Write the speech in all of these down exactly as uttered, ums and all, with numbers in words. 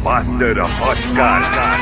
Master Oscar.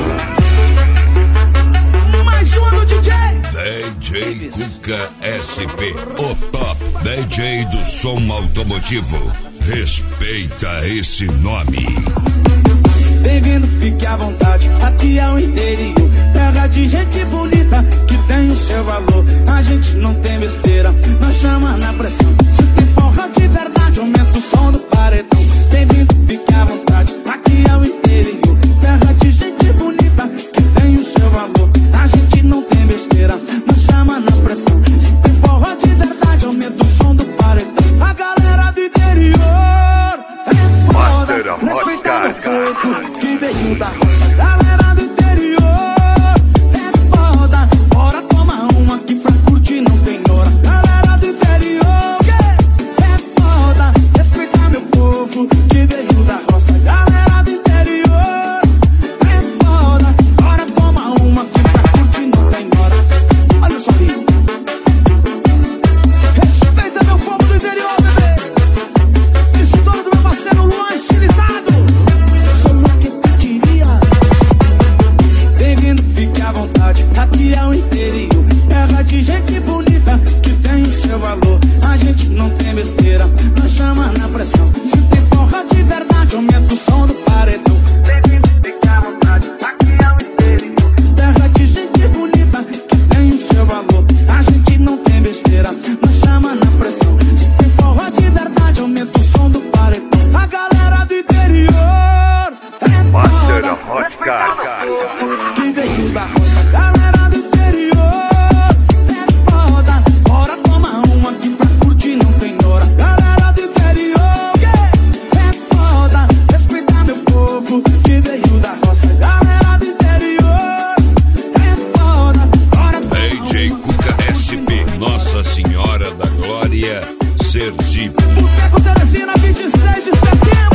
Mais uma do D J D J Cuca S P, o top D J do som automotivo. Respeita esse nome. Bem-vindo, fique à vontade, aqui é o interior, terra de gente bonita, que tem o seu valor. A gente não tem besteira, nós chama na pressão. Se tem porra de verdade, aumenta o som do paredão. Bem-vindo, fique à vontade, aqui é o interior, terra de gente bonita, que tem o seu valor. A gente não tem besteira, nós chama na pressão. Se tem porra de verdade, aumenta o som do paredão. A galera do interior é foda, respeita o povo que veio da roça. Galera do interior é foda, bora tomar uma aqui pra curtir, não tem hora. Galera do interior é foda, respeita meu povo que veio da roça. Galera do interior é foda, bora tomar uma aqui pra curtir, não tem hora. Olha o sorriso, respeita meu povo do interior, bebê. Estouro do meu parceiro Luan estilizado. Sou o que tu queria. Bem-vindo, fique à vontade, aqui é o interior, terra de gente bonita, que tem o seu valor. A gente não tem besteira, nós chama na pressão. Se tem porra de verdade, aumenta o som do paredão. Bem-vindo, fique à vontade, aqui é o interior, terra de gente bonita, que tem o seu valor. A gente não tem besteira, nós chama na pressão. Se tem porra de verdade, aumenta o som do paredão. A galera do interior é Master foda, Oscar. que veio da roça. Galera do interior é foda, bora tomar uma aqui pra curtir, não tem hora. Galera do interior é foda, respeitar meu povo que veio da roça. Galera do interior é foda, bora tomar D J Cuca S P, Nossa Senhora da Glória, Sergipe. Boteco Teresina, vinte e seis de setembro.